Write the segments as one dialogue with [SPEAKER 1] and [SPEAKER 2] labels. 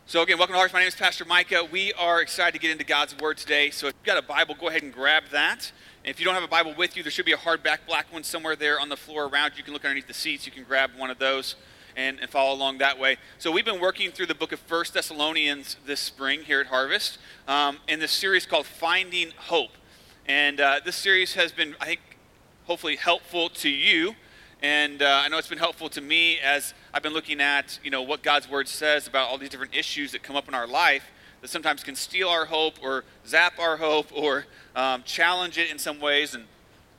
[SPEAKER 1] So again, welcome to Harvest. My name is Pastor Micah. We are excited to get into God's Word today. So if you've got a Bible, go ahead and grab that. And if you don't have a Bible with you, there should be a hardback black one somewhere there on the floor around you. You can look underneath the seats. You can grab one of those and follow along that way. So we've been working through the book of 1 Thessalonians this spring here at Harvest in this series called Finding Hope. And this series has been, I think, hopefully helpful to you. And I know it's been helpful to me as I've been looking at, what God's Word says about all these different issues that come up in our life that sometimes can steal our hope or zap our hope or challenge it in some ways. And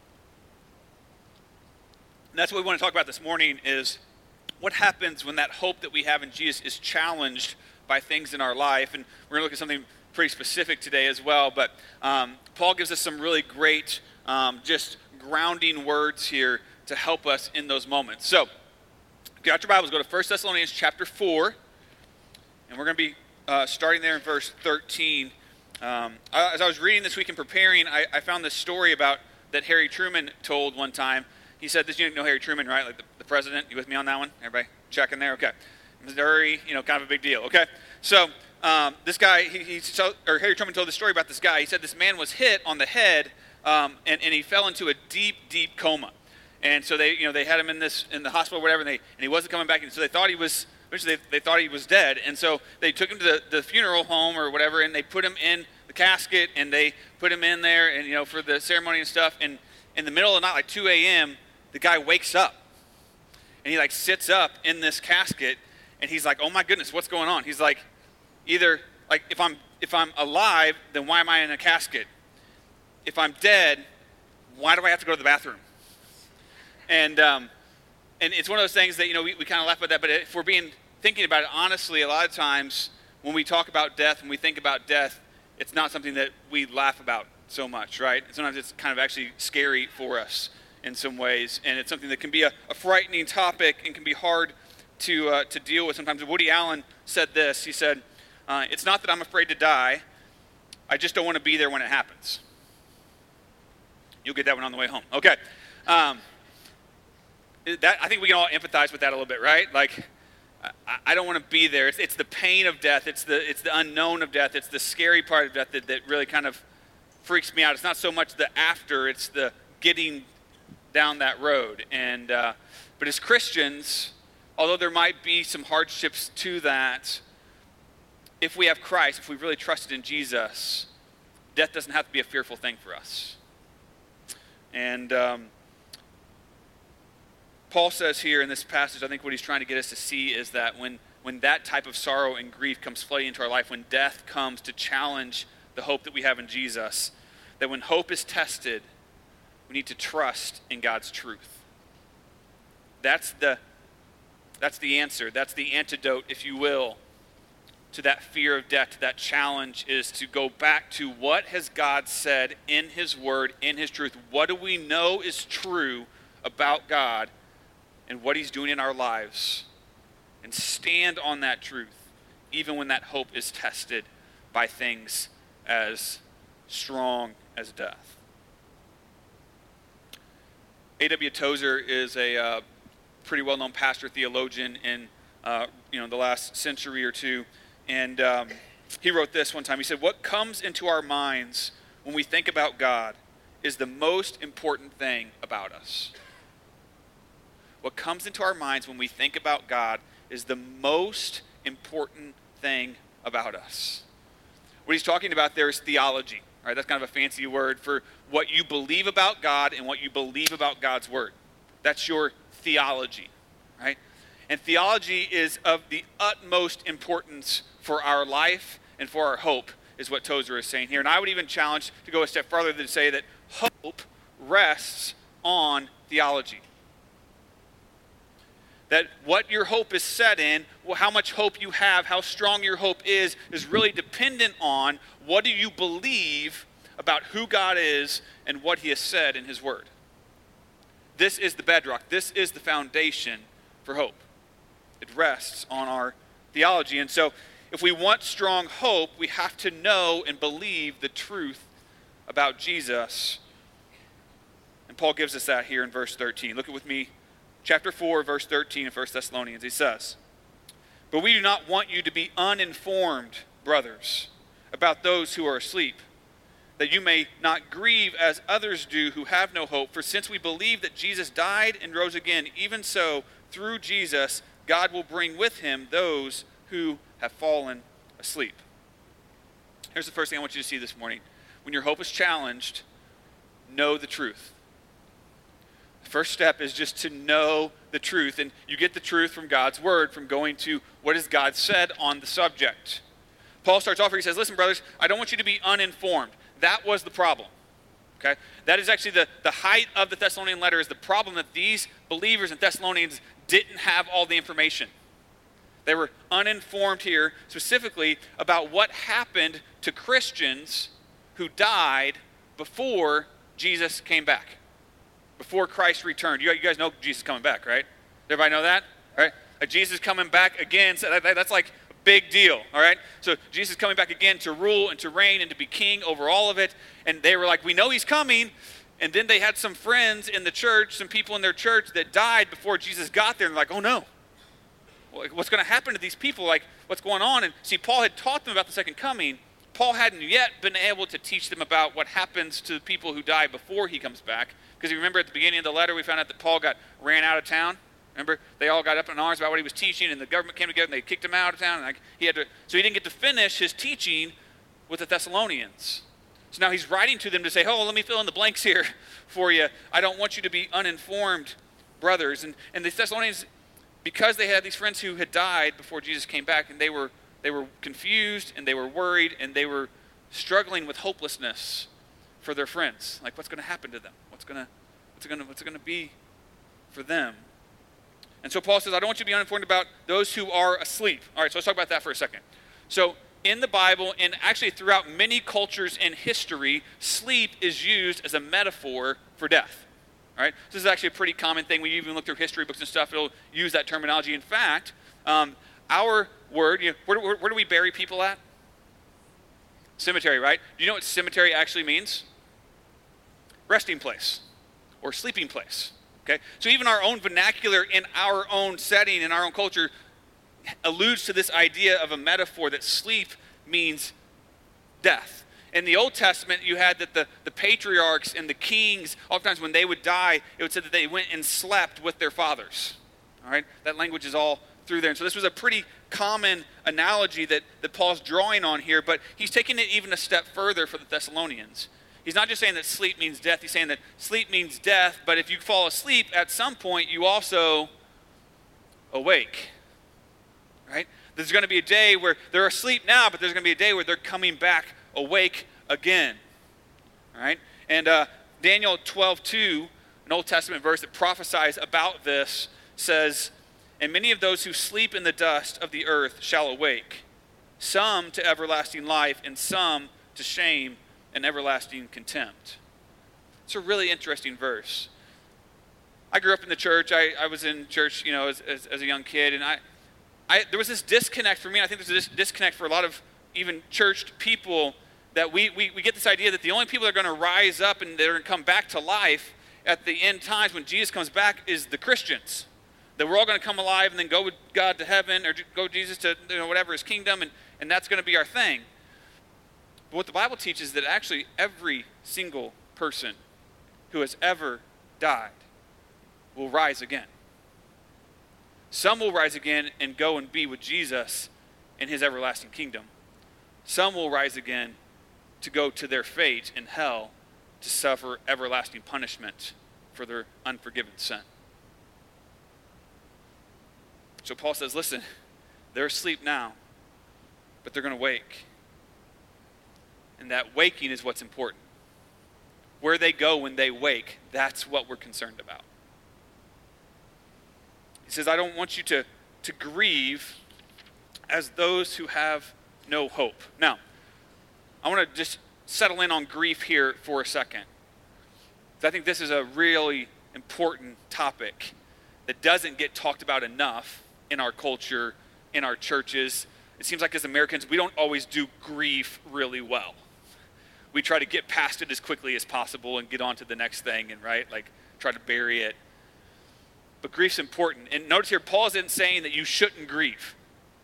[SPEAKER 1] that's what we want to talk about this morning is what happens when that hope that we have in Jesus is challenged by things in our life. And we're going to look at something pretty specific today as well. But Paul gives us some really great just grounding words here to help us in those moments. So, if you got your Bibles, go to 1 Thessalonians chapter 4, and we're going to be starting there in verse 13. As I was reading this week and preparing, I found this story about that Harry Truman told one time. He said this, you know Harry Truman, right? Like the president. You with me on that one? Everybody checking there? Okay. Missouri, kind of a big deal, okay? So, this guy, Harry Truman told this story about this guy. He said this man was hit on the head, and he fell into a deep, deep coma. And so they had him in the hospital or whatever, and he wasn't coming back. And so they thought he was dead. And so they took him to the funeral home or whatever, and they put him in the casket, and they put him in there, and for the ceremony and stuff. And in the middle of the night, like 2 a.m., the guy wakes up, and he sits up in this casket, and he's like, "Oh my goodness, what's going on?" He's like, either like if I'm alive, then why am I in a casket? If I'm dead, why do I have to go to the bathroom? And it's one of those things that, we kind of laugh about that, but if we're thinking about it honestly, a lot of times when we talk about death, when we think about death, it's not something that we laugh about so much, right? And sometimes it's kind of actually scary for us in some ways, and it's something that can be a frightening topic and can be hard to deal with sometimes. Woody Allen said this. He said, "It's not that I'm afraid to die. I just don't want to be there when it happens." You'll get that one on the way home. Okay. I think we can all empathize with that a little bit, right? Like, I don't want to be there. It's the pain of death. It's the unknown of death. It's the scary part of death that really kind of freaks me out. It's not so much the after. It's the getting down that road. And but as Christians, although there might be some hardships to that, if we have Christ, if we really trusted in Jesus, death doesn't have to be a fearful thing for us. And Paul says here in this passage, I think what he's trying to get us to see is that when that type of sorrow and grief comes flooding into our life, when death comes to challenge the hope that we have in Jesus, that when hope is tested, we need to trust in God's truth. That's the answer. That's the antidote, if you will, to that fear of death, to that challenge, is to go back to what has God said in His Word, in His truth. What do we know is true about God and what He's doing in our lives, and stand on that truth, even when that hope is tested by things as strong as death. A.W. Tozer is a pretty well-known pastor, theologian in the last century or two, and he wrote this one time. He said, "What comes into our minds when we think about God is the most important thing about us." What comes into our minds when we think about God is the most important thing about us. What he's talking about there is theology. Right? That's kind of a fancy word for what you believe about God and what you believe about God's Word. That's your theology, right? And theology is of the utmost importance for our life and for our hope, is what Tozer is saying here. And I would even challenge to go a step further to say that hope rests on theology. That what your hope is set in, how much hope you have, how strong your hope is really dependent on what do you believe about who God is and what He has said in His Word. This is the bedrock. This is the foundation for hope. It rests on our theology. And so if we want strong hope, we have to know and believe the truth about Jesus. And Paul gives us that here in verse 13. Look with me, chapter 4, verse 13 of 1 Thessalonians. He says, But we do not want you to be uninformed, brothers, about those who are asleep, that you may not grieve as others do who have no hope. For since we believe that Jesus died and rose again, even so, through Jesus, God will bring with him those who have fallen asleep. Here's the first thing I want you to see this morning. When your hope is challenged, know the truth. The first step is just to know the truth. And you get the truth from God's word, from going to what has God said on the subject. Paul starts off here, he says, listen, brothers, I don't want you to be uninformed. That was the problem. Okay? That is actually the height of the Thessalonian letter, is the problem that these believers in Thessalonians didn't have all the information. They were uninformed here, specifically about what happened to Christians who died before Jesus came back, before Christ returned. You guys know Jesus is coming back, right? Everybody know that? All right? Jesus coming back again, so that's like a big deal, all right? So Jesus is coming back again to rule and to reign and to be king over all of it. And they were like, we know he's coming. And then they had some friends in the church, some people in their church that died before Jesus got there. And they're like, oh no. What's going to happen to these people? Like, what's going on? And see, Paul had taught them about the second coming. Paul hadn't yet been able to teach them about what happens to the people who die before he comes back. Because you remember at the beginning of the letter, we found out that Paul ran out of town. Remember? They all got up in arms about what he was teaching, and the government came together, and they kicked him out of town. And so he didn't get to finish his teaching with the Thessalonians. So now he's writing to them to say, oh, let me fill in the blanks here for you. I don't want you to be uninformed, brothers. And the Thessalonians, because they had these friends who had died before Jesus came back, and they were confused, and they were worried, and they were struggling with hopelessness for their friends. Like, what's going to happen to them? What's going to be for them? And so Paul says, I don't want you to be uninformed about those who are asleep. All right, so let's talk about that for a second. So in the Bible, and actually throughout many cultures in history, sleep is used as a metaphor for death. All right, so this is actually a pretty common thing. We even look through history books and stuff, it'll use that terminology. In fact, our word, where do we bury people at? Cemetery, right? Do you know what cemetery actually means? Resting place or sleeping place. Okay? So even our own vernacular in our own setting, in our own culture, alludes to this idea of a metaphor that sleep means death. In the Old Testament, you had that the patriarchs and the kings, oftentimes when they would die, it would say that they went and slept with their fathers. All right? That language is all through there. And so this was a pretty common analogy that Paul's drawing on here, but he's taking it even a step further for the Thessalonians. He's not just saying that sleep means death, he's saying that sleep means death, but if you fall asleep, at some point you also awake. Right? There's going to be a day where they're asleep now, but there's going to be a day where they're coming back awake again. All right? And Daniel 12:2, an Old Testament verse that prophesies about this, says, and many of those who sleep in the dust of the earth shall awake, some to everlasting life, and some to shame and everlasting contempt. It's a really interesting verse. I grew up in the church. I was in church, as a young kid, and there was this disconnect for me. I think there's this disconnect for a lot of even churched people, that we get this idea that the only people that are going to rise up and they're going to come back to life at the end times when Jesus comes back is the Christians. That we're all going to come alive and then go with God to heaven, or go with Jesus to whatever, his kingdom, and that's going to be our thing. But what the Bible teaches is that actually every single person who has ever died will rise again. Some will rise again and go and be with Jesus in his everlasting kingdom. Some will rise again to go to their fate in hell to suffer everlasting punishment for their unforgiven sin. So Paul says, listen, they're asleep now, but they're going to wake. And that waking is what's important. Where they go when they wake, that's what we're concerned about. He says, I don't want you to grieve as those who have no hope. Now, I want to just settle in on grief here for a second. I think this is a really important topic that doesn't get talked about enough in our culture, in our churches. It seems like as Americans, we don't always do grief really well. We try to get past it as quickly as possible and get on to the next thing, and try to bury it. But grief's important. And notice here, Paul isn't saying that you shouldn't grieve.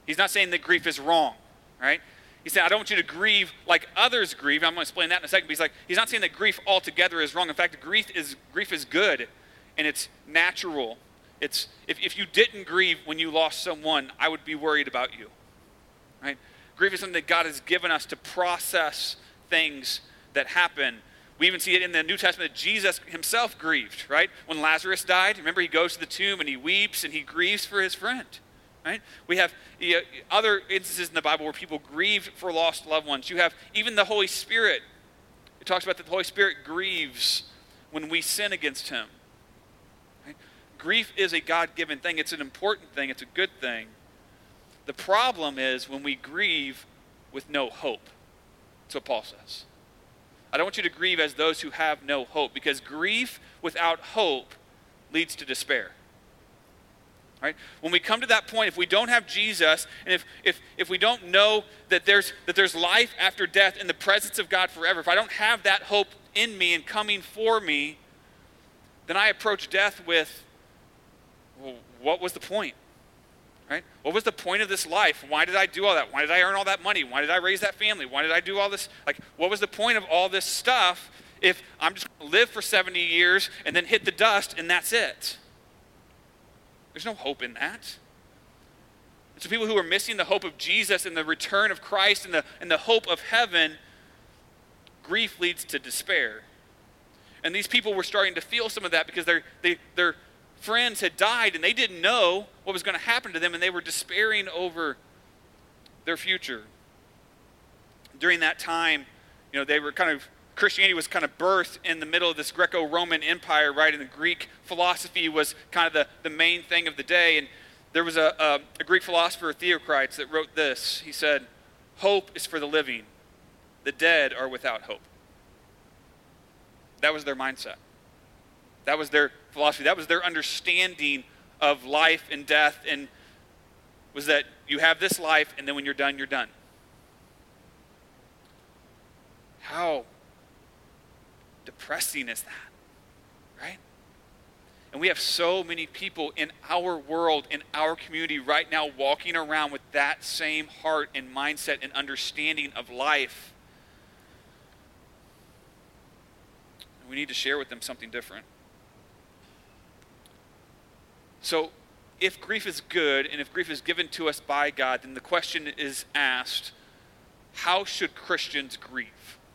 [SPEAKER 1] He's not saying that grief is wrong, right? He said, I don't want you to grieve like others grieve. I'm going to explain that in a second. But he's not saying that grief altogether is wrong. In fact, grief is good, and it's natural. It's if you didn't grieve when you lost someone, I would be worried about you, right? Grief is something that God has given us to process things that happen. We even see it in the New Testament that Jesus himself grieved, right? When Lazarus died, remember he goes to the tomb and he weeps and he grieves for his friend. Right? We have other instances in the Bible where people grieve for lost loved ones. You have even the Holy Spirit. It talks about that the Holy Spirit grieves when we sin against him. Right? Grief is a God-given thing. It's an important thing. It's a good thing. The problem is when we grieve with no hope. That's what Paul says. I don't want you to grieve as those who have no hope, because grief without hope leads to despair. Right? When we come to that point, if we don't have Jesus, and if we don't know that there's life after death in the presence of God forever, if I don't have that hope in me and coming for me, then I approach death with, well, what was the point? Right? What was the point of this life? Why did I do all that? Why did I earn all that money? Why did I raise that family? Why did I do all this? Like, what was the point of all this stuff if I'm just going to live for 70 years and then hit the dust and that's it? There's no hope in that. And so people who are missing the hope of Jesus and the return of Christ and the hope of heaven, grief leads to despair. And these people were starting to feel some of that because their friends had died and they didn't know what was going to happen to them, and they were despairing over their future. During that time, they were Christianity was kind of birthed in the middle of this Greco-Roman Empire, right? And the Greek philosophy was kind of the main thing of the day. And there was a Greek philosopher, Theocritus, that wrote this. He said, hope is for the living. The dead are without hope. That was their mindset. That was their philosophy. That was their understanding of life and death, and was that you have this life, and then when you're done, you're done. How depressing is that, right? And we have so many people in our world, in our community right now, walking around with that same heart and mindset and understanding of life. And we need to share with them something different. So, if grief is good and if grief is given to us by God, then the question is asked, how should Christians grieve?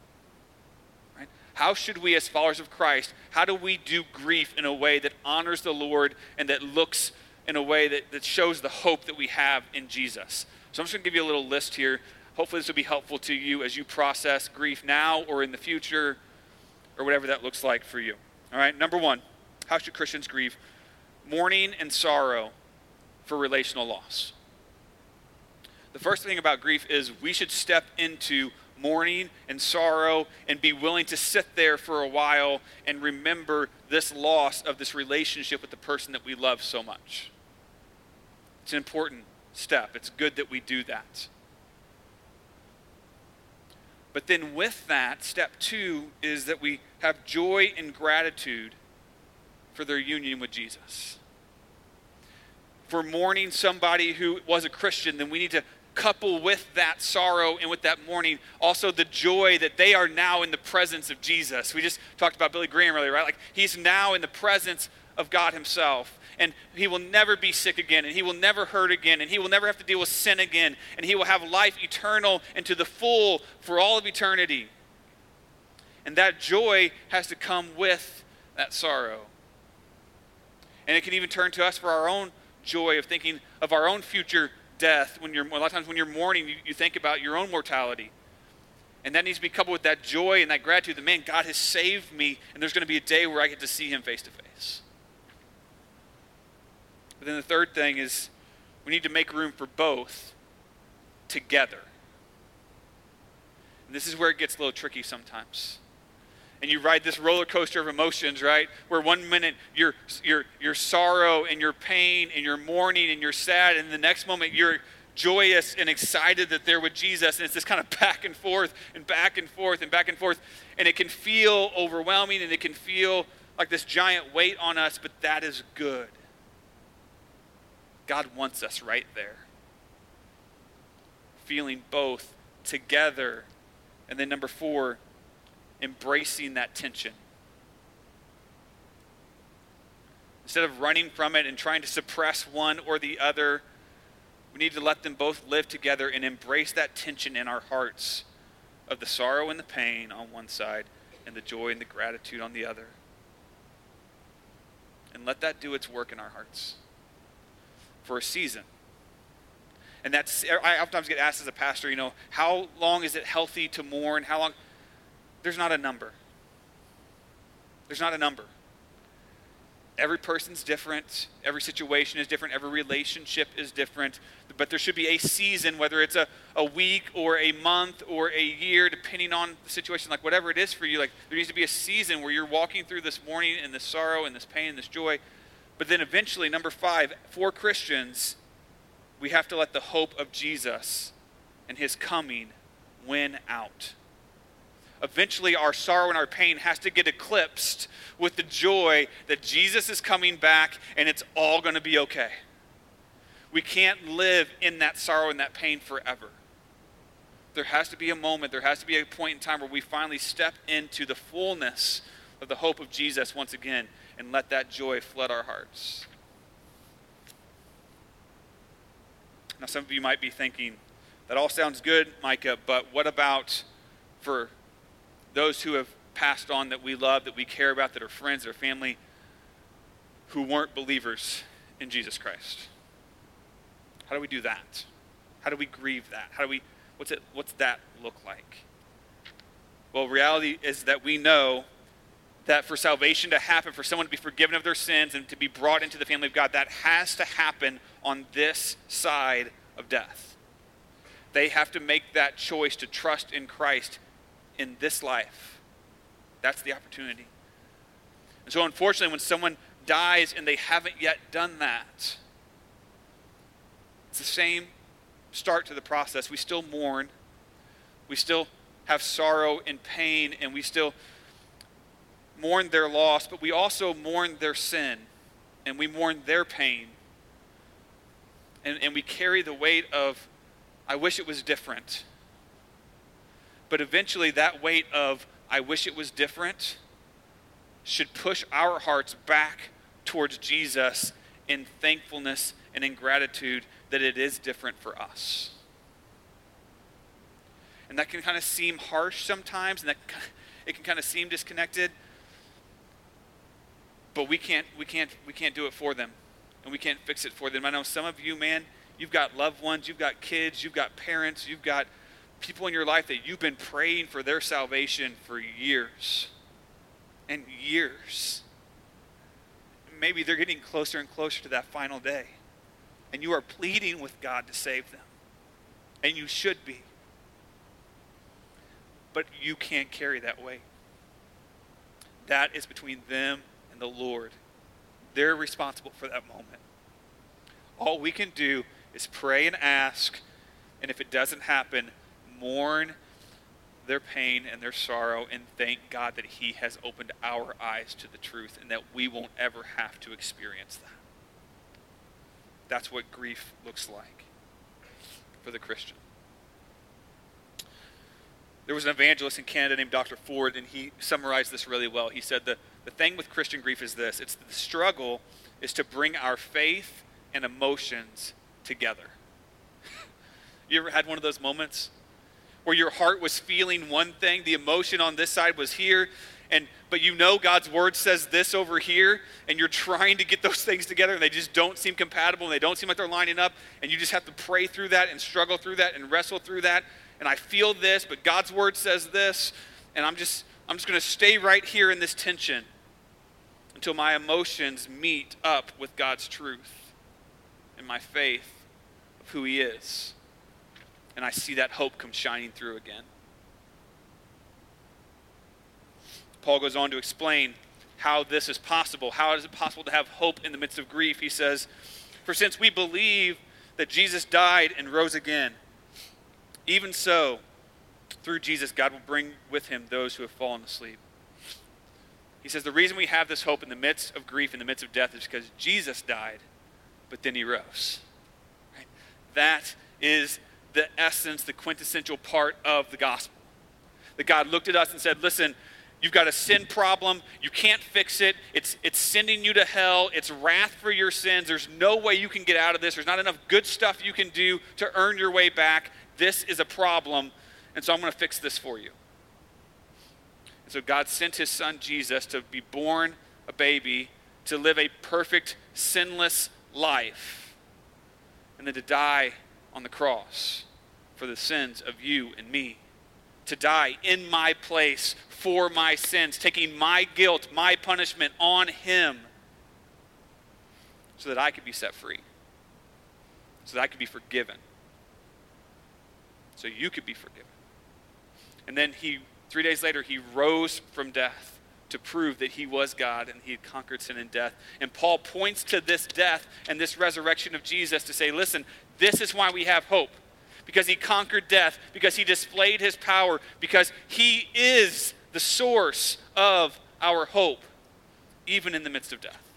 [SPEAKER 1] How should we, as followers of Christ, how do we do grief in a way that honors the Lord and that looks in a way that shows the hope that we have in Jesus? So I'm just going to give you a little list here. Hopefully this will be helpful to you as you process grief now or in the future or whatever that looks like for you. All right, number one, how should Christians grieve? Mourning and sorrow for relational loss. The first thing about grief is we should step into mourning and sorrow and be willing to sit there for a while and remember this loss of this relationship with the person that we love so much. It's an important step. It's good that we do that. But then with that, step two is that we have joy and gratitude for their union with Jesus. For mourning somebody who was a Christian, then we need to couple with that sorrow and with that mourning also the joy that they are now in the presence of Jesus. We just talked about Billy Graham earlier, right? Like, he's now in the presence of God himself, and he will never be sick again, and he will never hurt again, and he will never have to deal with sin again, and he will have life eternal and to the full for all of eternity. And that joy has to come with that sorrow. And it can even turn to us for our own joy of thinking of our own future death. A lot of times when you're mourning, you think about your own mortality. And that needs to be coupled with that joy and that gratitude that, man, God has saved me, and there's going to be a day where I get to see him face to face. But then the third thing is we need to make room for both together. And this is where it gets a little tricky sometimes. And you ride this roller coaster of emotions, right? Where one minute you're sorrow and your pain and you're mourning and you're sad, and the next moment you're joyous and excited that they're with Jesus, and it's this kind of back and forth and back and forth and back and forth, and it can feel overwhelming and it can feel like this giant weight on us, but that is good. God wants us right there. feeling both together. And then number 4, embracing that tension. Instead of running from it and trying to suppress one or the other, we need to let them both live together and embrace that tension in our hearts of the sorrow and the pain on one side and the joy and the gratitude on the other. And let that do its work in our hearts for a season. And I oftentimes get asked as a pastor, how long is it healthy to mourn? How long? There's not a number. There's not a number. Every person's different. Every situation is different. Every relationship is different. But there should be a season, whether it's a week or a month or a year, depending on the situation, like whatever it is for you. Like there needs to be a season where you're walking through this mourning and this sorrow and this pain and this joy. But then eventually, number 5, for Christians, we have to let the hope of Jesus and his coming win out. Eventually, our sorrow and our pain has to get eclipsed with the joy that Jesus is coming back and it's all going to be okay. We can't live in that sorrow and that pain forever. There has to be a moment, there has to be a point in time where we finally step into the fullness of the hope of Jesus once again and let that joy flood our hearts. Now, some of you might be thinking, that all sounds good, Micah, but what about for those who have passed on that we love, that we care about, that are friends, that are family, who weren't believers in Jesus Christ? How do we do that? How do we grieve that? What's that look like? Well, reality is that we know that for salvation to happen, for someone to be forgiven of their sins and to be brought into the family of God, that has to happen on this side of death. They have to make that choice to trust in Christ in this life. That's the opportunity. And so unfortunately, when someone dies and they haven't yet done that, it's the same start to the process. We still mourn. We still have sorrow and pain, and we still mourn their loss, but we also mourn their sin, and we mourn their pain. And we carry the weight of, I wish it was different. But eventually that weight of, I wish it was different, should push our hearts back towards Jesus in thankfulness and in gratitude that it is different for us. And that can kind of seem harsh sometimes, and it can kind of seem disconnected. But we can't do it for them, and we can't fix it for them. I know some of you, man, you've got loved ones, you've got kids, you've got parents, you've got people in your life that you've been praying for their salvation for years and years. Maybe they're getting closer and closer to that final day, and you are pleading with God to save them, and you should be. But you can't carry that weight. That is between them and the Lord. They're responsible for that moment. All we can do is pray and ask, and if it doesn't happen, mourn their pain and their sorrow and thank God that he has opened our eyes to the truth and that we won't ever have to experience that. That's what grief looks like for the Christian. There was an evangelist in Canada named Dr. Ford, and he summarized this really well. He said the thing with Christian grief is this. It's the struggle is to bring our faith and emotions together. You ever had one of those moments where your heart was feeling one thing, the emotion on this side was here, but you know God's word says this over here, and you're trying to get those things together, and they just don't seem compatible, and they don't seem like they're lining up, and you just have to pray through that and struggle through that and wrestle through that, and I feel this, but God's word says this, and I'm just going to stay right here in this tension until my emotions meet up with God's truth and my faith of who he is. And I see that hope come shining through again. Paul goes on to explain how this is possible. How is it possible to have hope in the midst of grief? He says, "For since we believe that Jesus died and rose again, even so, through Jesus, God will bring with him those who have fallen asleep." He says the reason we have this hope in the midst of grief, in the midst of death, is because Jesus died, but then he rose. Right? That is the essence, the quintessential part of the gospel. That God looked at us and said, listen, you've got a sin problem. You can't fix it. It's sending you to hell. It's wrath for your sins. There's no way you can get out of this. There's not enough good stuff you can do to earn your way back. This is a problem, and so I'm going to fix this for you. And so God sent his son Jesus to be born a baby, to live a perfect, sinless life, and then to die on the cross for the sins of you and me. To die in my place for my sins, taking my guilt, my punishment on him, so that I could be set free, so that I could be forgiven, so you could be forgiven. And then 3 days later, he rose from death to prove that he was God and he had conquered sin and death. And Paul points to this death and this resurrection of Jesus to say, listen, this is why we have hope. Because he conquered death, because he displayed his power, because he is the source of our hope, even in the midst of death.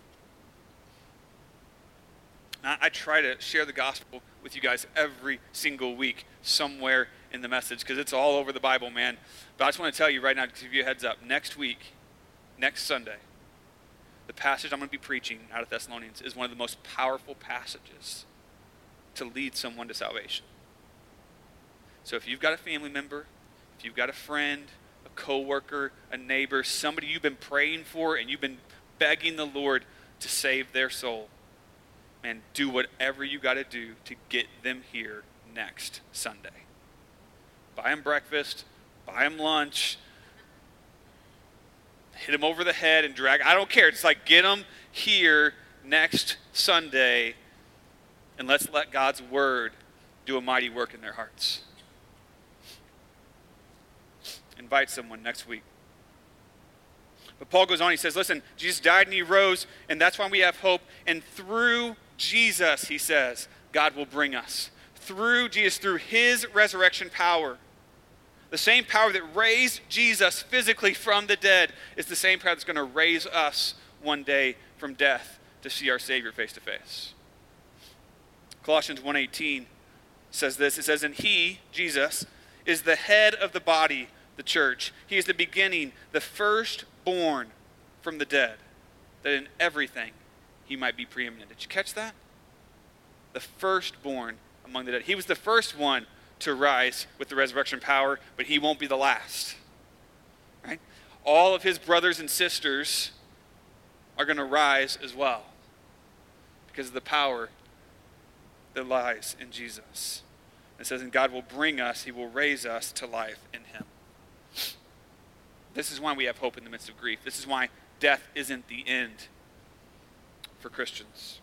[SPEAKER 1] Now, I try to share the gospel with you guys every single week somewhere in the message, because it's all over the Bible, man. But I just want to tell you right now, to give you a heads up, next week, next Sunday, the passage I'm going to be preaching out of Thessalonians is one of the most powerful passages to lead someone to salvation. So if you've got a family member, if you've got a friend, a coworker, a neighbor, somebody you've been praying for and you've been begging the Lord to save their soul, man, do whatever you got to do to get them here next Sunday. Buy them breakfast, buy them lunch, hit them over the head and drag. I don't care. It's like, get them here next Sunday, and let's let God's word do a mighty work in their hearts. Invite someone next week. But Paul goes on, he says, listen, Jesus died and he rose, and that's why we have hope. And through Jesus, he says, God will bring us. Through Jesus, through his resurrection power, the same power that raised Jesus physically from the dead is the same power that's going to raise us one day from death to see our Savior face to face. Colossians 1:18 says this. It says, and he, Jesus, is the head of the body, the church. He is the beginning, the firstborn from the dead, that in everything he might be preeminent. Did you catch that? The firstborn among the dead. He was the first one to rise with the resurrection power, but he won't be the last. Right? All of his brothers and sisters are going to rise as well because of the power that lies in Jesus. It says, and God will bring us, he will raise us to life in him. This is why we have hope in the midst of grief. This is why death isn't the end for Christians.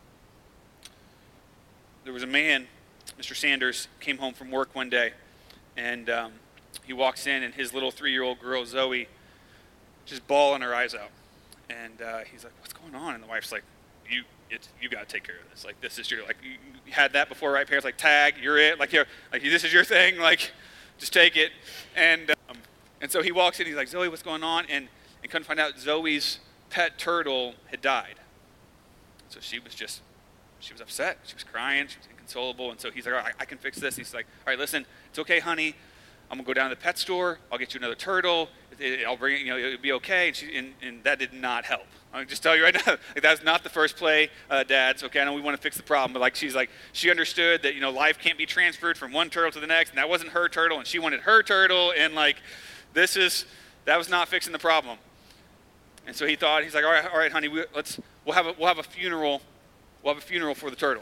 [SPEAKER 1] There was a man, Mr. Sanders, came home from work one day, and he walks in, and his little 3-year-old girl, Zoe, just bawling her eyes out. And he's like, what's going on? And the wife's like, you got to take care of this. Like, this is your, like, you had that before, right? Parents like, tag, you're it. Like, this is your thing. Like, just take it. And so he walks in, he's like, Zoe, what's going on? And couldn't find out Zoe's pet turtle had died. So she was upset. She was crying. She was inconsolable. And so he's like, all right, I can fix this. He's like, all right, listen, it's okay, honey. I'm going to go down to the pet store. I'll get you another turtle. I'll bring it, it'll be okay. And that did not help. I'll just tell you right now, like, that's not the first play, Dads. Okay, I know we want to fix the problem, but like she understood that, life can't be transferred from one turtle to the next, and that wasn't her turtle, and she wanted her turtle, and like, that was not fixing the problem. And so he's like, all right, honey, we'll have a funeral. We'll have a funeral for the turtle.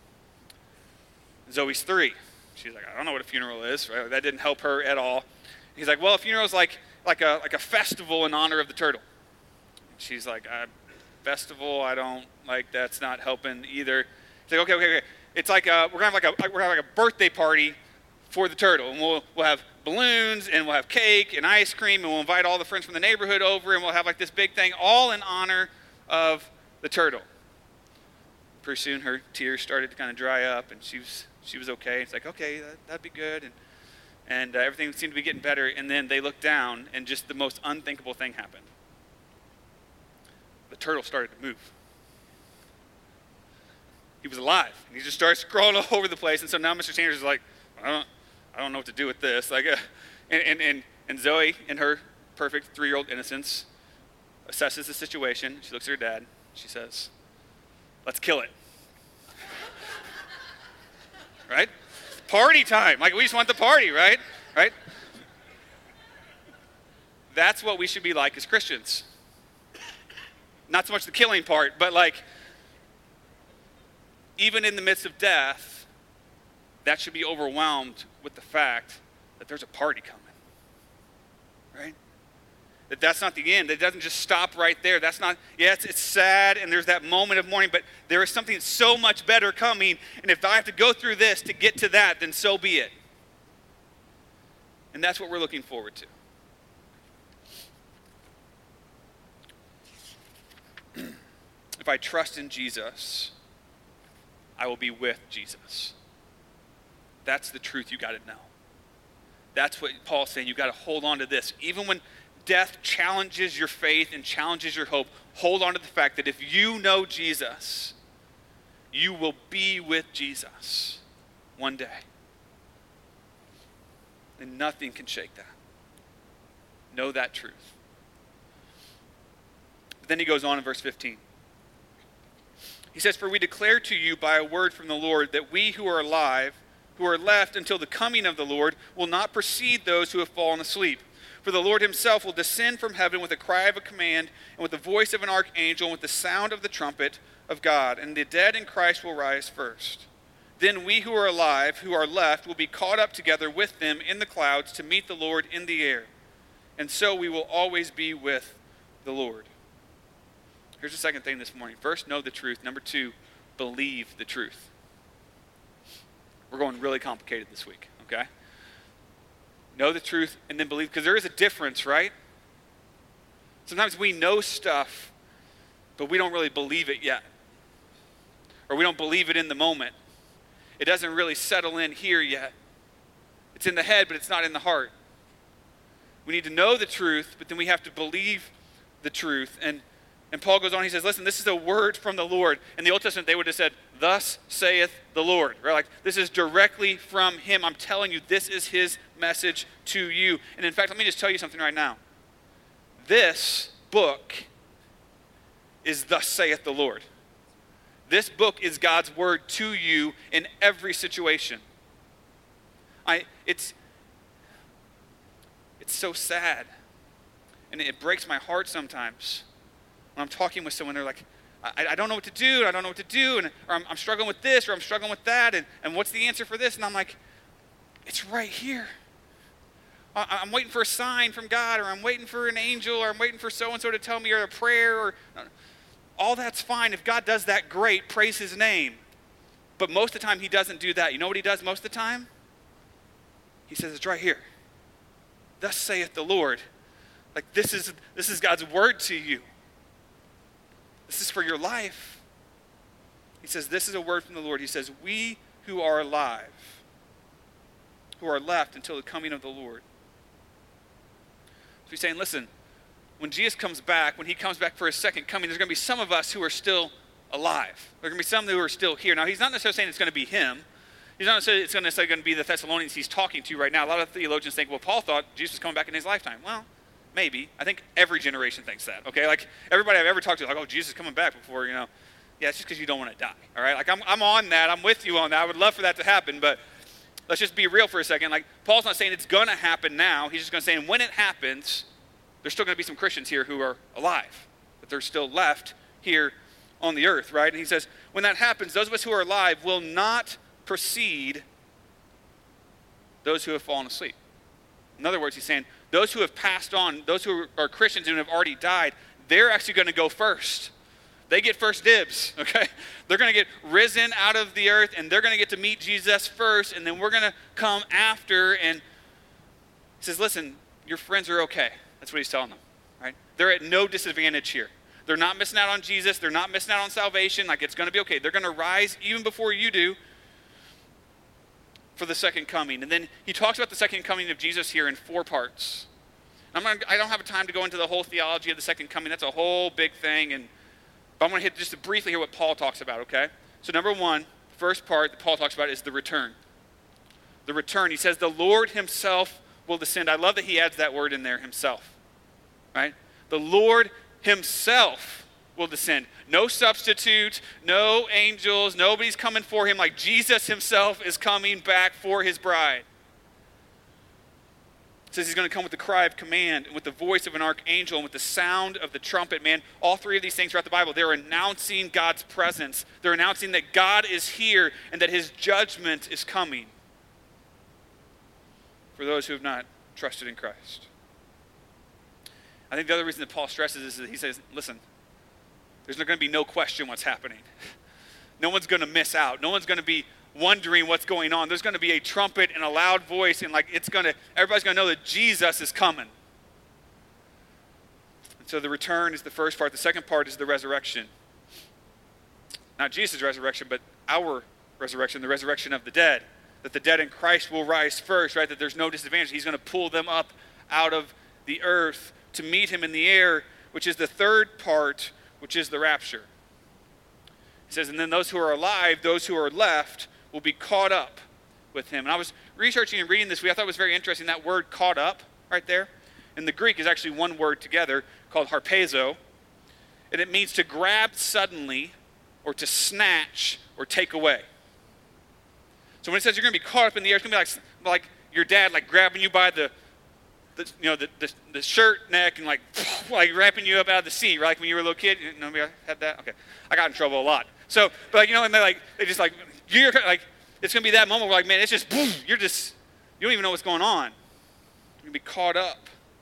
[SPEAKER 1] Zoe's 3. She's like, I don't know what a funeral is. Right? That didn't help her at all. He's like, well, a funeral is like a festival in honor of the turtle. She's like, festival, I don't like. That's not helping either. He's like, okay. It's like we're gonna have like a birthday party for the turtle, and we'll have balloons, and we'll have cake and ice cream, and we'll invite all the friends from the neighborhood over, and we'll have like this big thing, all in honor of the turtle. Pretty soon, her tears started to kind of dry up, and she was okay. It's like, okay, that'd be good, and everything seemed to be getting better. And then they looked down, and just the most unthinkable thing happened. The turtle started to move. He was alive, and he just started crawling all over the place. And so now Mr. Sanders is like, I don't know what to do with this. Like, and Zoe, in her perfect 3-year-old innocence, assesses the situation. She looks at her dad. She says, let's kill it. Right? Party time. Like, we just want the party, right? Right? That's what we should be like as Christians. Not so much the killing part, but like, even in the midst of death, that should be overwhelmed with the fact that there's a party coming. Right? That's not the end. It doesn't just stop right there. That's not, it's sad and there's that moment of mourning, but there is something so much better coming. And if I have to go through this to get to that, then so be it. And that's what we're looking forward to. If I trust in Jesus, I will be with Jesus. That's the truth you got to know. That's what Paul's saying. You got to hold on to this. Even when death challenges your faith and challenges your hope, hold on to the fact that if you know Jesus, you will be with Jesus one day. And nothing can shake that. Know that truth. But then he goes on in verse 15. He says, "For we declare to you by a word from the Lord that we who are alive, who are left until the coming of the Lord, will not precede those who have fallen asleep. For the Lord himself will descend from heaven with a cry of a command, and with the voice of an archangel, and with the sound of the trumpet of God. And the dead in Christ will rise first. Then we who are alive, who are left, will be caught up together with them in the clouds to meet the Lord in the air. And so we will always be with the Lord." Here's the second thing this morning. First, know the truth. Number 2, believe the truth. We're going really complicated this week, okay? Know the truth and then believe, because there is a difference, right? Sometimes we know stuff, but we don't really believe it yet. Or we don't believe it in the moment. It doesn't really settle in here yet. It's in the head, but it's not in the heart. We need to know the truth, but then we have to believe the truth. And Paul goes on, he says, listen, this is a word from the Lord. In the Old Testament, they would have said, "Thus saith the Lord." Right? Like, this is directly from him. I'm telling you, this is his message to you. And in fact, let me just tell you something right now. This book is "Thus saith the Lord." This book is God's word to you in every situation. It's so sad. And it breaks my heart sometimes when I'm talking with someone. They're like, I don't know what to do, I don't know what to do, or I'm struggling with this, or I'm struggling with that, and what's the answer for this? And I'm like, it's right here. I'm waiting for a sign from God, or I'm waiting for an angel, or I'm waiting for so-and-so to tell me, or a prayer, or all that's fine. If God does that, great, praise his name. But most of the time, he doesn't do that. You know what he does most of the time? He says, it's right here. "Thus saith the Lord." Like, this is God's word to you. This is for your life. He says, this is a word from the Lord. He says, we who are alive, who are left until the coming of the Lord. So he's saying, listen, when Jesus comes back, when he comes back for his second coming, there's going to be some of us who are still alive. There are going to be some who are still here. Now, he's not necessarily saying it's going to be him. He's not necessarily it's necessarily going to be the Thessalonians he's talking to right now. A lot of theologians think, well, Paul thought Jesus was coming back in his lifetime. Well, maybe. I think every generation thinks that, okay? Like, everybody I've ever talked to, like, oh, Jesus is coming back before, Yeah, it's just because you don't want to die, all right? Like, I'm on that. I'm with you on that. I would love for that to happen, but let's just be real for a second. Like, Paul's not saying it's going to happen now. He's just going to say, when it happens, there's still going to be some Christians here who are alive, that they're still left here on the earth, right? And he says, when that happens, those of us who are alive will not precede those who have fallen asleep. In other words, he's saying, those who have passed on, those who are Christians and have already died, they're actually going to go first. They get first dibs, okay? They're going to get risen out of the earth, and they're going to get to meet Jesus first, and then we're going to come after. And he says, listen, your friends are okay. That's what he's telling them, right? They're at no disadvantage here. They're not missing out on Jesus. They're not missing out on salvation. Like, it's going to be okay. They're going to rise even before you do for the second coming. And then he talks about the second coming of Jesus here in 4 parts. I don't have time to go into the whole theology of the second coming. That's a whole big thing. But I'm going to hit just to briefly hear what Paul talks about, okay? So number 1, the first part that Paul talks about is the return. the return. He says the Lord himself will descend. I love that he adds that word in there, himself. Right? The Lord himself will descend. No substitute, no angels, nobody's coming for him. Like Jesus himself is coming back for his bride. It says he's going to come with the cry of command, and with the voice of an archangel, and with the sound of the trumpet. Man, all three of these things throughout the Bible, they're announcing God's presence. They're announcing that God is here and that his judgment is coming for those who have not trusted in Christ. I think the other reason that Paul stresses is that he says, listen, there's going to be no question what's happening. No one's going to miss out. No one's going to be wondering what's going on. There's going to be a trumpet and a loud voice, and everybody's going to know that Jesus is coming. And so the return is the first part. The second part is the resurrection. Not Jesus' resurrection, but our resurrection, the resurrection of the dead. That the dead in Christ will rise first, right? That there's no disadvantage. He's going to pull them up out of the earth to meet him in the air, which is the third part, which is the rapture. He says, and then those who are alive, those who are left, will be caught up with him. And I was researching and reading this week. I thought it was very interesting. That word caught up right there in the Greek is actually one word together called harpazo. And it means to grab suddenly or to snatch or take away. So when it says you're going to be caught up in the air, it's going to be like your dad like grabbing you by the shirt neck and like wrapping you up out of the seat, right? Like when you were a little kid. Nobody had that? Okay. I got in trouble a lot. So, but and they just like, you're like, it's going to be that moment where like, man, it's just, boom, you don't even know what's going on. You're going to be caught up.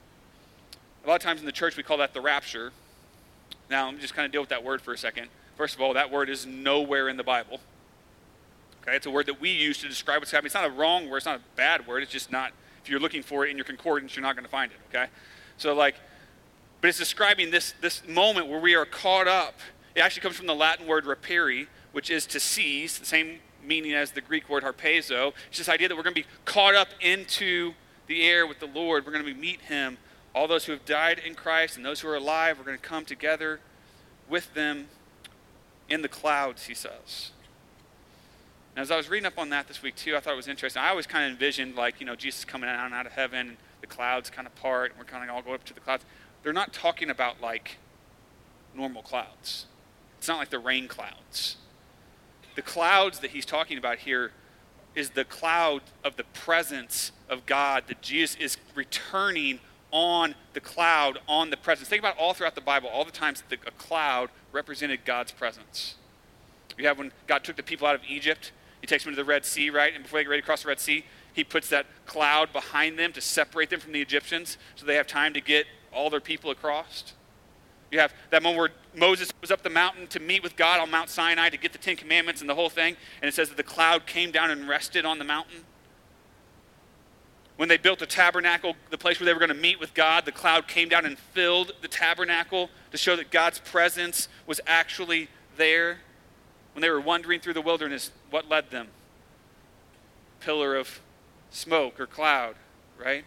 [SPEAKER 1] A lot of times in the church we call that the rapture. Now, let me just kind of deal with that word for a second. First of all, that word is nowhere in the Bible. Okay, it's a word that we use to describe what's happening. It's not a wrong word. It's not a bad word. It's just not, if you're looking for it in your concordance, you're not going to find it, okay? So but it's describing this moment where we are caught up. It actually comes from the Latin word rapere, which is to seize, the same meaning as the Greek word harpazo. It's this idea that we're going to be caught up into the air with the Lord. We're going to meet him. All those who have died in Christ and those who are alive, we're going to come together with them in the clouds, he says. And as I was reading up on that this week too, I thought it was interesting. I always kind of envisioned Jesus coming out of heaven, and the clouds kind of part, and we're kind of all go up to the clouds. They're not talking about like normal clouds. It's not like the rain clouds. The clouds that he's talking about here is the cloud of the presence of God, that Jesus is returning on the cloud, on the presence. Think about all throughout the Bible, all the times that a cloud represented God's presence. You have when God took the people out of Egypt, he takes them to the Red Sea, right? And before they get ready to cross the Red Sea, he puts that cloud behind them to separate them from the Egyptians so they have time to get all their people across. You have that moment where Moses was up the mountain to meet with God on Mount Sinai to get the Ten Commandments and the whole thing. And it says that the cloud came down and rested on the mountain. When they built the tabernacle, the place where they were going to meet with God, the cloud came down and filled the tabernacle to show that God's presence was actually there. When they were wandering through the wilderness, what led them? Pillar of smoke or cloud, right?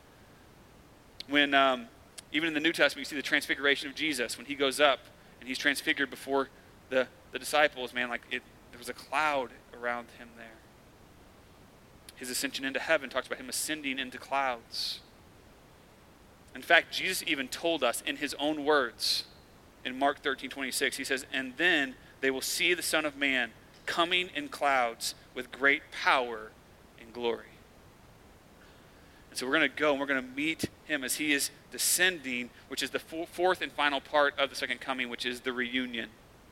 [SPEAKER 1] When even in the New Testament, you see the transfiguration of Jesus. When he goes up and he's transfigured before the disciples, man, there was a cloud around him there. His ascension into heaven talks about him ascending into clouds. In fact, Jesus even told us in his own words in Mark 13:26, he says, and then they will see the Son of Man coming in clouds with great power and glory. And so we're going to go and we're going to meet him as he is descending, which is the fourth and final part of the second coming, which is the reunion.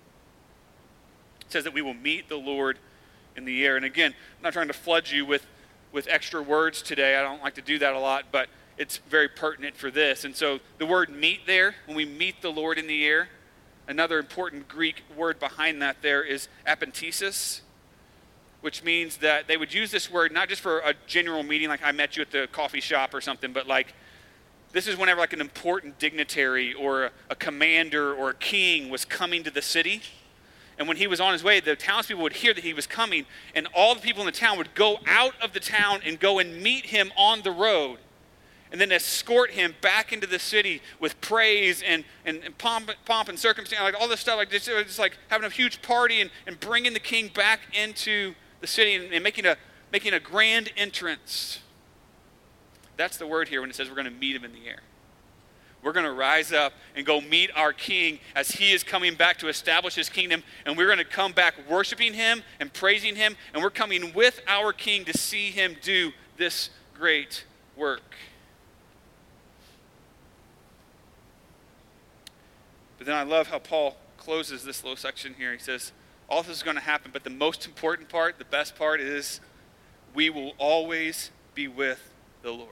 [SPEAKER 1] It says that we will meet the Lord in the air. And again, I'm not trying to flood you with extra words today. I don't like to do that a lot, but it's very pertinent for this. And so the word meet there, when we meet the Lord in the air, another important Greek word behind that there is apentesis, which means that they would use this word not just for a general meeting, like I met you at the coffee shop or something, but this is whenever an important dignitary or a commander or a king was coming to the city. And when he was on his way, the townspeople would hear that he was coming, and all the people in the town would go out of the town and go and meet him on the road, and then escort him back into the city with praise and pomp and circumstance, all this stuff, just having a huge party and bringing the king back into the city and making making a grand entrance. That's the word here when it says we're going to meet him in the air. We're going to rise up and go meet our King as he is coming back to establish his kingdom. And we're going to come back worshiping him and praising him. And we're coming with our King to see him do this great work. But then I love how Paul closes this little section here. He says, all this is going to happen, but the most important part, the best part is we will always be with the Lord.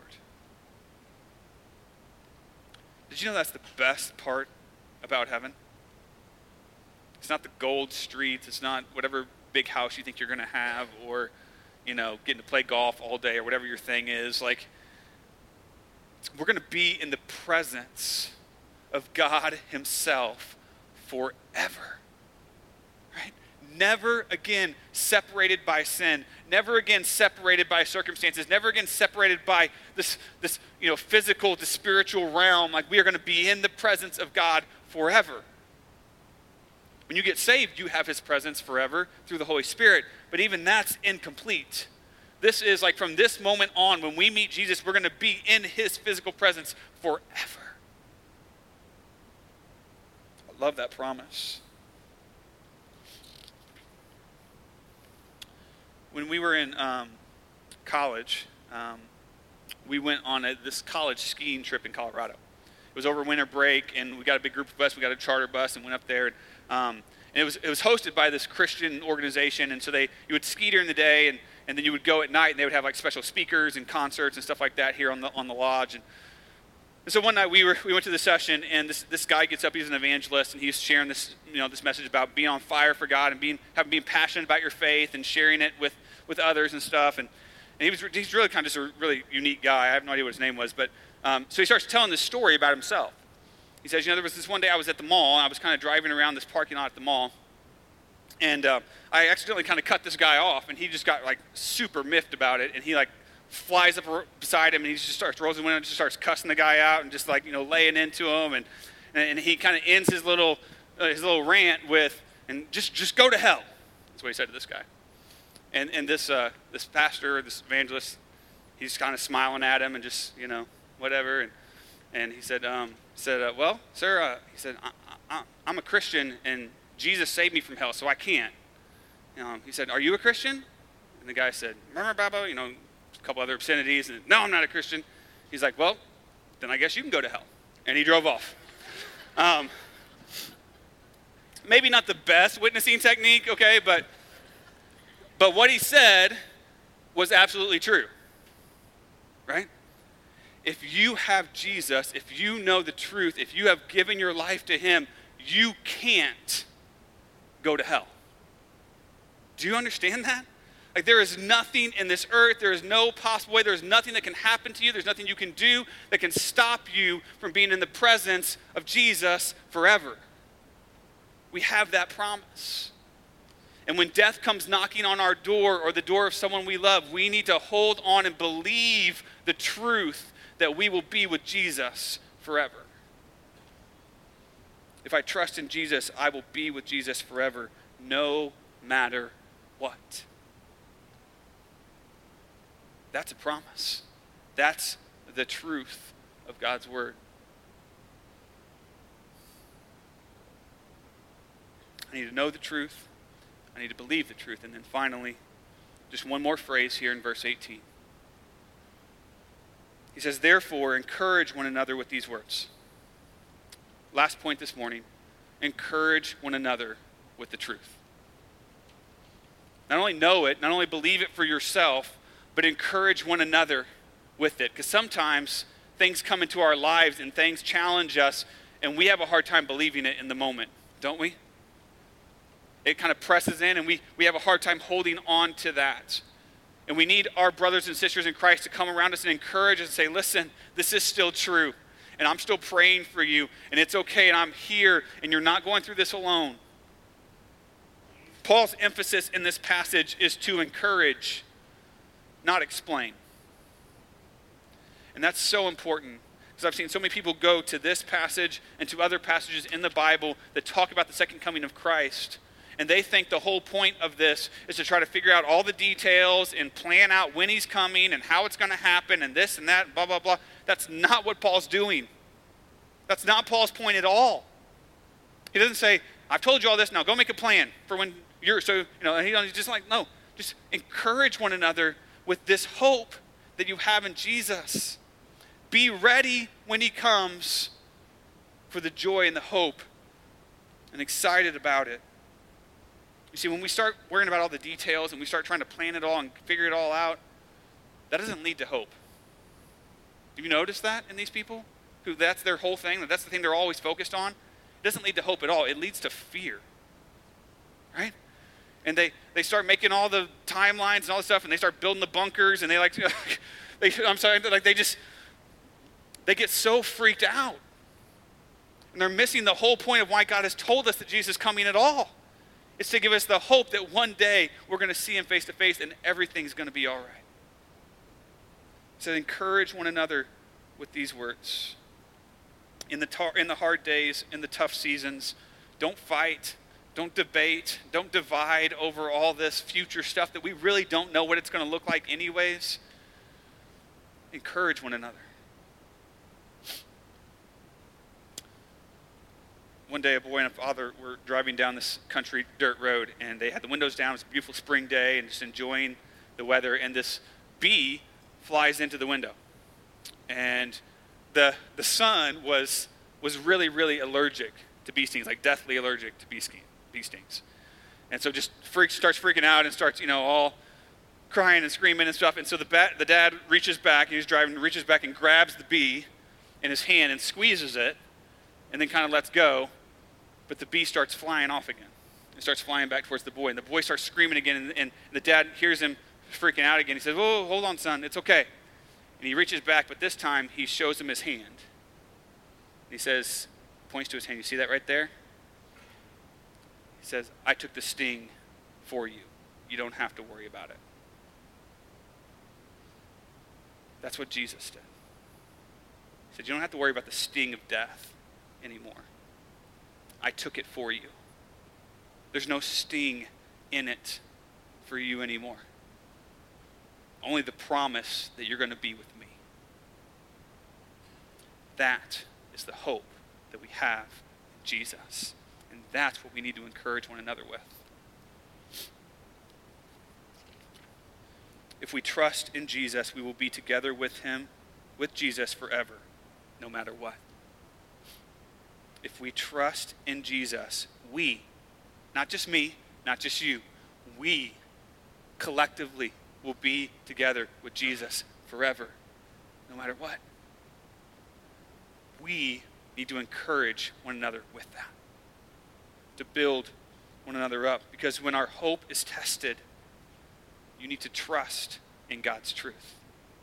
[SPEAKER 1] Did you know that's the best part about heaven? It's not the gold streets. It's not whatever big house you think you're going to have, or, getting to play golf all day or whatever your thing is. Like, we're going to be in the presence of God himself forever. Right? Never again separated by sin. Never again separated by circumstances. Never again separated by this physical to spiritual realm. Like, we are going to be in the presence of God forever. When you get saved, you have his presence forever through the Holy Spirit. But even that's incomplete. This is like from this moment on, when we meet Jesus, we're going to be in his physical presence forever. I love that promise. When we were in college, we went on this college skiing trip in Colorado. It was over winter break, and we got a big group of us. We got a charter bus and went up there. And it was hosted by this Christian organization, and so you would ski during the day, and then you would go at night, and they would have like special speakers and concerts and stuff like that here on the lodge. And so one night we went to the session, and this guy gets up. He's an evangelist, and he's sharing this this message about being on fire for God and being passionate about your faith and sharing it with others and stuff. And he's really kind of just a really unique guy. I have no idea what his name was, but so he starts telling this story about himself. He says, there was this one day I was at the mall, and I was kind of driving around this parking lot at the mall, and I accidentally kind of cut this guy off, and he just got like super miffed about it, and he like flies up beside him, and he just starts rolls the window and just starts cussing the guy out and just like laying into him, and he kind of ends his little rant with, and just go to hell. That's what he said to this guy. And this pastor, this evangelist, he's kind of smiling at him and just whatever, and he said, well, sir, he said, I'm a Christian, and Jesus saved me from hell, so I can't. He said, are you a Christian? And the guy said, murmur baba, a couple other obscenities, and no, I'm not a Christian. He's like, well, then I guess you can go to hell. And he drove off. Maybe not the best witnessing technique, okay, but what he said was absolutely true, right? If you have Jesus, if you know the truth, if you have given your life to him, you can't go to hell. Do you understand that? Like, there is nothing in this earth, there is no possible way, there's nothing that can happen to you, there's nothing you can do that can stop you from being in the presence of Jesus forever. We have that promise. And when death comes knocking on our door or the door of someone we love, we need to hold on and believe the truth that we will be with Jesus forever. If I trust in Jesus, I will be with Jesus forever, no matter what. That's a promise. That's the truth of God's word. I need to know the truth. I need to believe the truth. And then finally, just one more phrase here in verse 18. He says, therefore, encourage one another with these words. Last point this morning, encourage one another with the truth. Not only know it, not only believe it for yourself, but encourage one another with it. Because sometimes things come into our lives and things challenge us, and we have a hard time believing it in the moment, don't we? It kind of presses in, and we have a hard time holding on to that. And we need our brothers and sisters in Christ to come around us and encourage us and say, listen, this is still true. And I'm still praying for you. And it's okay. And I'm here. And you're not going through this alone. Paul's emphasis in this passage is to encourage, not explain. And that's so important. Because I've seen so many people go to this passage and to other passages in the Bible that talk about the second coming of Christ. And they think the whole point of this is to try to figure out all the details and plan out when he's coming and how it's going to happen and this and that, blah, blah, blah. That's not what Paul's doing. That's not Paul's point at all. He doesn't say, I've told you all this, now go make a plan for when you're, he's just like, no, just encourage one another with this hope that you have in Jesus. Be ready when he comes for the joy and the hope and excited about it. You see, when we start worrying about all the details and we start trying to plan it all and figure it all out, that doesn't lead to hope. Have you noticed that in these people? Who that's their whole thing, that's the thing they're always focused on? It doesn't lead to hope at all. It leads to fear. Right? And they start making all the timelines and all this stuff, and they start building the bunkers, and they get so freaked out. And they're missing the whole point of why God has told us that Jesus is coming at all. It's to give us the hope that one day we're going to see him face to face and everything's going to be all right. So encourage one another with these words. In the hard days, in the tough seasons, don't fight, don't debate, don't divide over all this future stuff that we really don't know what it's going to look like anyways. Encourage one another. One day, a boy and a father were driving down this country dirt road, and they had the windows down. It was a beautiful spring day, and just enjoying the weather. And this bee flies into the window, and the son was really, really allergic to bee stings, like deathly allergic to bee stings, and so just starts freaking out and starts all crying and screaming and stuff. And so the dad reaches back, and he's driving, reaches back and grabs the bee in his hand and squeezes it, and then kind of lets go. But the bee starts flying off again. It starts flying back towards the boy. And the boy starts screaming again. And the dad hears him freaking out again. He says, "Oh, hold on, son. It's okay." And he reaches back, but this time he shows him his hand. He says, points to his hand. You see that right there? He says, "I took the sting for you. You don't have to worry about it." That's what Jesus did. He said, "You don't have to worry about the sting of death anymore. I took it for you. There's no sting in it for you anymore. Only the promise that you're going to be with me." That is the hope that we have in Jesus. And that's what we need to encourage one another with. If we trust in Jesus, we will be together with him, with Jesus forever, no matter what. If we trust in Jesus, we, not just me, not just you, we collectively will be together with Jesus forever, no matter what. We need to encourage one another with that, to build one another up, because when our hope is tested, you need to trust in God's truth.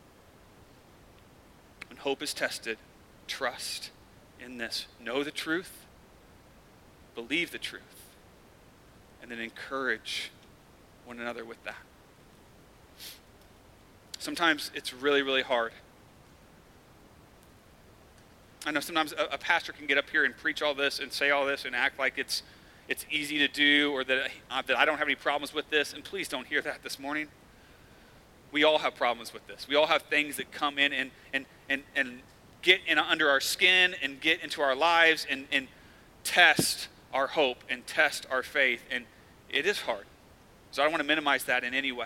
[SPEAKER 1] When hope is tested, trust in this. Know the truth, believe the truth, and then encourage one another with that. Sometimes it's really, really hard. I know sometimes a pastor can get up here and preach all this and say all this and act like it's easy to do, or that I don't have any problems with this. And please don't hear that this morning. We all have problems with this. We all have things that come in and get in under our skin and get into our lives and test our hope and test our faith. And it is hard. So I don't want to minimize that in any way.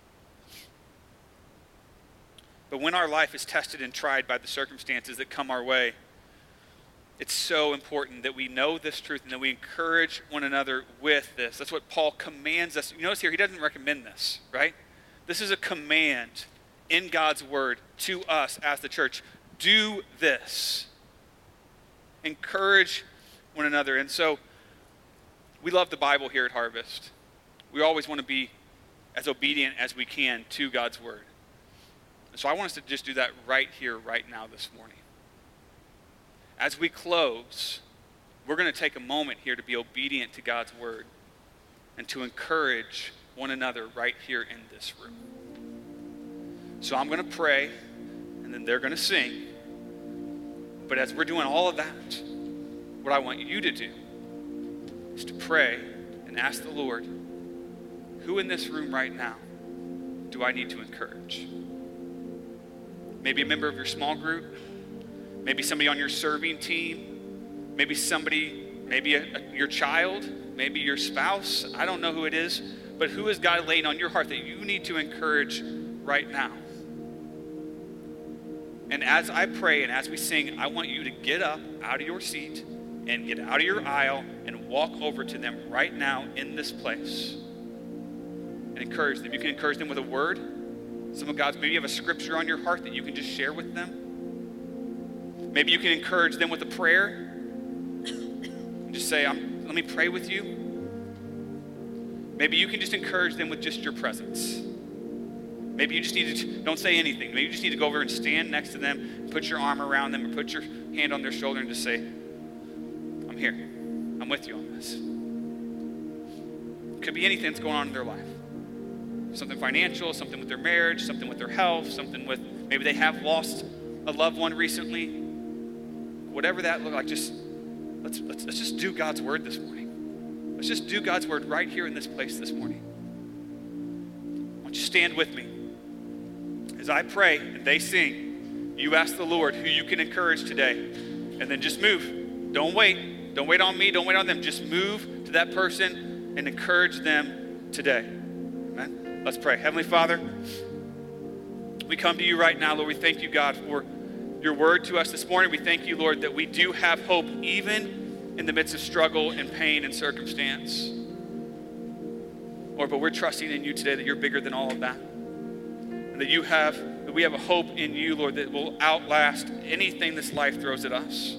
[SPEAKER 1] But when our life is tested and tried by the circumstances that come our way, it's so important that we know this truth and that we encourage one another with this. That's what Paul commands us. You notice here, he doesn't recommend this, right? This is a command in God's word to us as the church. Do this. Encourage one another. And so we love the Bible here at Harvest. We always want to be as obedient as we can to God's word. So I want us to just do that right here, right now, this morning. As we close, we're going to take a moment here to be obedient to God's word and to encourage one another right here in this room. So I'm going to pray, and then they're going to sing. But as we're doing all of that, what I want you to do is to pray and ask the Lord, who in this room right now do I need to encourage? Maybe a member of your small group, maybe somebody on your serving team, maybe your child, maybe your spouse. I don't know who it is, but who is God laying on your heart that you need to encourage right now? And as I pray and as we sing, I want you to get up out of your seat and get out of your aisle and walk over to them right now in this place and encourage them. You can encourage them with a word. Maybe you have a scripture on your heart that you can just share with them. Maybe you can encourage them with a prayer and just say, let me pray with you. Maybe you can just encourage them with just your presence. Maybe you just need to, don't say anything. Maybe you just need to go over and stand next to them, put your arm around them, or put your hand on their shoulder and just say, I'm here. I'm with you on this. It could be anything that's going on in their life. Something financial, something with their marriage, something with their health, something with, maybe they have lost a loved one recently. Whatever that looks like, let's just do God's word this morning. Let's just do God's word right here in this place this morning. Why don't you stand with me? As I pray and they sing, you ask the Lord who you can encourage today, and then just move. Don't wait. Don't wait on me. Don't wait on them. Just move to that person and encourage them today. Amen? Let's pray. Heavenly Father, we come to you right now, Lord. We thank you, God, for your word to us this morning. We thank you, Lord, that we do have hope even in the midst of struggle and pain and circumstance. Lord, but we're trusting in you today that you're bigger than all of that. And that we have a hope in you, Lord, that will outlast anything this life throws at us.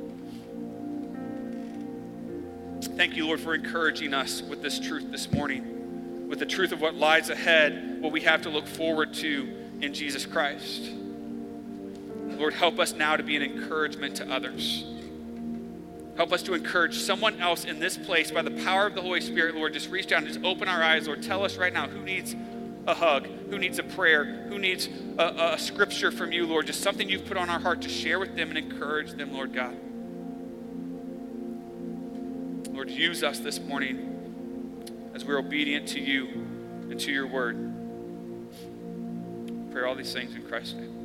[SPEAKER 1] Thank you, Lord, for encouraging us with this truth this morning, with the truth of what lies ahead, what we have to look forward to in Jesus Christ. Lord, help us now to be an encouragement to others. Help us to encourage someone else in this place by the power of the Holy Spirit, Lord. Just reach down and just open our eyes, Lord. Tell us right now who needs a hug, who needs a prayer, who needs a scripture from you, Lord. Just something you've put on our heart to share with them and encourage them, Lord God. Lord, use us this morning as we're obedient to you and to your word. I pray all these things in Christ's name.